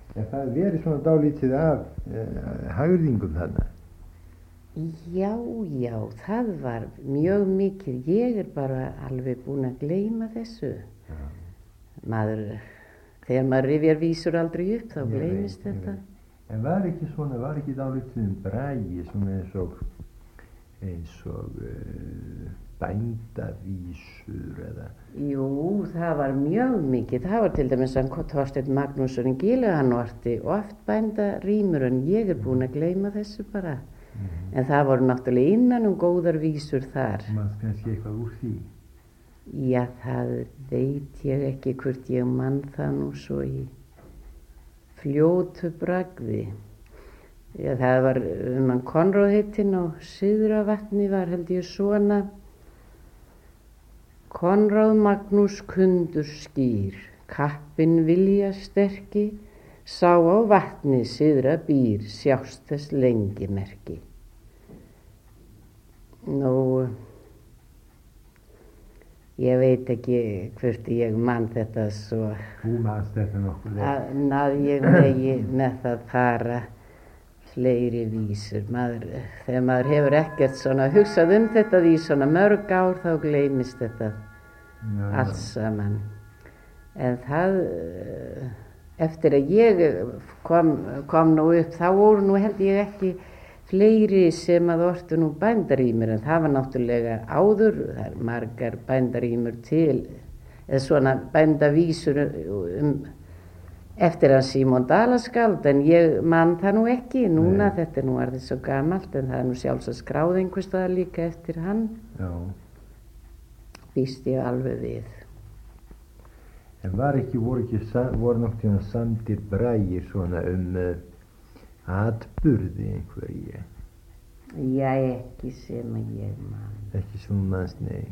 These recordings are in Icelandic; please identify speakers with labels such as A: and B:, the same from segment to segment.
A: Það verið svona dálítið af hagyrðingum þarna.
B: Já, það var mjög mikið. Ég bara alveg búin að gleyma þessu.
A: Já.
B: Þegar maður rifjar vísur aldrei upp, þá gleymist þetta.
A: En var ekki dálítið bragi svona eins og bændavísur eða?
B: Jú, það var mjög mikið. Það var til dæmis Þorsteinn Magnússon Gílu, hann orti oft bændarímur, en ég búin að gleyma þessu bara. En það voru náttúrulega innan góðar vísur þar.
A: Manst kannski eitthvað úr því?
B: Já, það veit ég ekki hvort ég man það nú svo í fljótu bragði. Já, það var hann Konráð heitinn á Syðravatni var held ég svona: Konráð Magnús kundur skýr, kappinn vilja sterki, sá á vatni syðra býr, sjást þess lengi merki. Nú, ég veit ekki hvort ég man þetta svo.
A: Þú manst þetta nokkuð vel.
B: Að ég megi með það fara fleiri vísur. Þegar maður hefur ekkert svona hugsað þetta í svona mörg ár, þá gleymist þetta allt saman. En það, eftir að ég kom nú upp, þá voru nú held ég ekki fleiri sem að ortu nú bændarímur, en það var náttúrulega áður, það er margar bændarímur til, eða svona bændavísur eftir hann Símon Dalaskáld, en ég man það nú ekki núna. Nei. Þetta nú er svo gamalt, en það er nú sjálfsagt skráð einhvers staðar líka eftir hann.
A: Já.
B: Býst ég alveg við.
A: En voru náttúrulega samdir bragir svona atburði einhverji?
B: Já, ekki sem ég man.
A: Ekki sem manns, nei.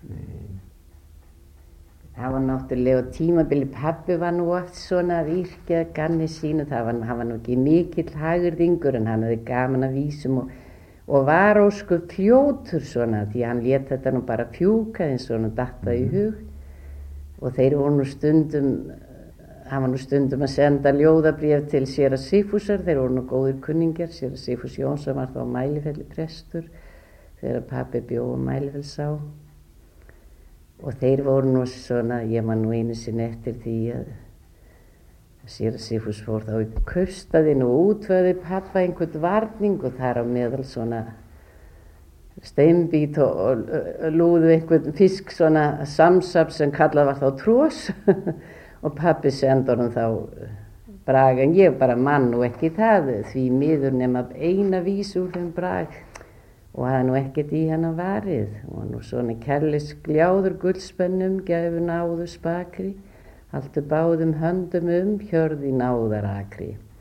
B: Það var náttúrulega á tímabili, pabbi var nú oft svona að yrkja ganni sínu. Hann var nú ekki mikill hagyrðingur, en hann hafði gaman að vísum og var ósköp fljótur svona, því hann lét þetta nú bara fjúka eins og hann datta í hug. Og þeir voru nú hann var nú stundum að senda ljóðabréf til séra Sigfúsar, þeir voru nú góðir kunningjar. Séra Sigfús Jónsson var þá á Mælifelli prestur þegar pabbi bjó á Mælifellsá. Og þeir voru nú svona, ég man nú einu sinni eftir því að séra Sigfús fór þá upp Kaupstaðinn og útveði pabba einhvern varning, og þar á meðal svona steinbít og lúðu einhvern fisk, svona samsap sem kallað var þá trós. Og pabbi sendi honum þá brag, en ég bara man nú ekki það, því miður nema eina vísu úr þeim brag, og hafði nú ekkert í hana varið. Og nú svona kærleiks gljáður gullspennum gæfu náðu spakri, haltu báðum höndum hjörð í náðarakri.